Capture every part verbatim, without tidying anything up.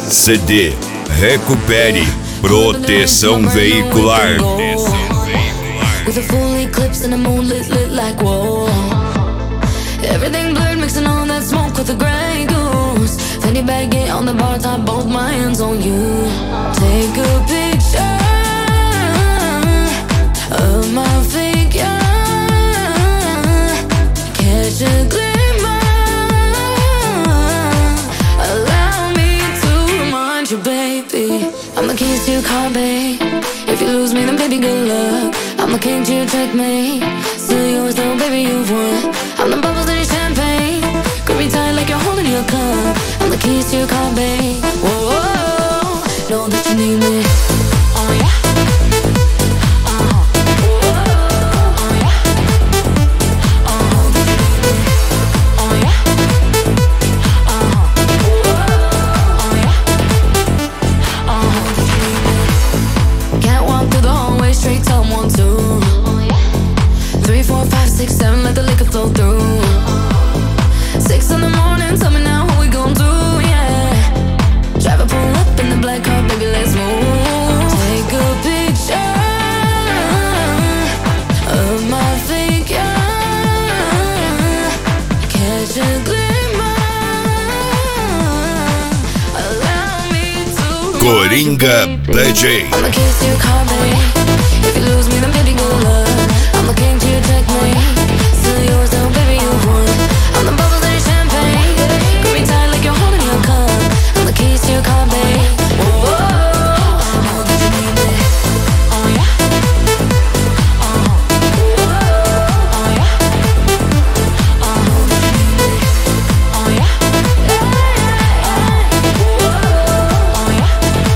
C D Recupere Proteção Veicular. With a full eclipse and a moon lit, lit like whoa. Everything blurred, mixing all that smoke with the Grey Goose. Fanny baggy on the bar top, both my hands on you. Take a picture of my figure, catch a glimmer, allow me to remind you, baby, I'm the keys to your car, babe. If you lose me, then baby, good luck. I'm the king to your checkmate. Still yours though, baby, you've won. I'm the bubbles in your champagne. Grip me tight like you're holding your cup. I'm the keys to your car, babe. Whoa, whoa, whoa. Know that you need me. Oh yeah. Six, seven, let the liquor flow through. Six in the morning, tell me now what we gon' do, yeah. Drive a pull up in the black car, baby, let's move. Take a picture of my figure, catch a glimmer, allow me to. Coringa D J. I'm the keys to your car, baby. If you lose me, then baby, good luck. I'm the king to your checkmate. Still yours though, baby, you've won. I'm the bubbles in your champagne. Grip me tight like you're holding your cup. I'm the keys to your car, babe. Whoa, whoa, whoa. Know that you need me. Oh yeah. Uh-huh. Oh yeah. Uh-huh. Know that you need me. Oh yeah. Oh yeah.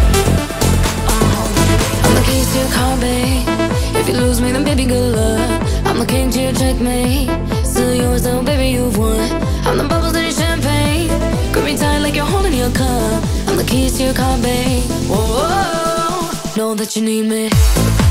Uh-huh. I'm the keys to your car, babe. If you lose me, then baby, good luck. I'm the king to your checkmate. Still yours though, baby, you've won. I'm the bubbles in your champagne. Grip me tight like you're holding your cup. I'm the keys to your car, babe. Whoa, whoa, whoa. Know that you need me.